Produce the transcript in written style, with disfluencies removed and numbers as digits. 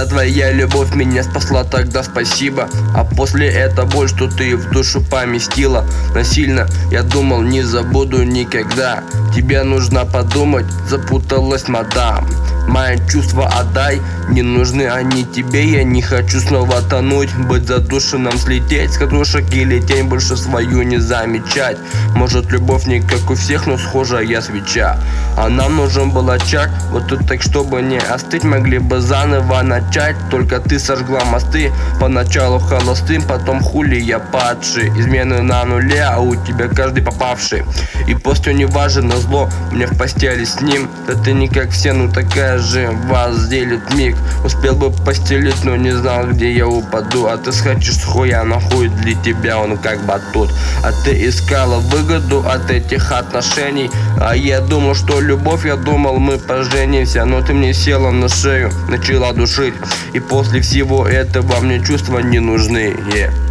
Это твоя любовь меня спасла, тогда спасибо. А после это боль, что ты в душу поместила насильно, я думал, не забуду никогда. Тебе нужно подумать, запуталась мадам. Мои чувства отдай, не нужны они тебе. Я не хочу снова тонуть, быть задушенным, слететь с катушек или тень больше свою не замечать. Может, любовь не как у всех, но схожая свеча. А нам нужен был очаг, вот тут так, чтобы не остыть. Могли бы заново начать, только ты сожгла мосты. Поначалу холостым, потом хули я падший. Измены на нуле, а у тебя каждый попавший. И после не важен на зло, мне в постели с ним. Да ты не как все, ну такая же, вас делит миг. Успел бы постелить, но не знал, где я упаду. А ты схочешь с хуя на хуй, для тебя он как батут. А ты искала выгоду от этих отношений. А я думал, что любовь, я думал, мы поженимся. Но ты мне села на шею, начала душить. И после всего этого мне чувства не нужны.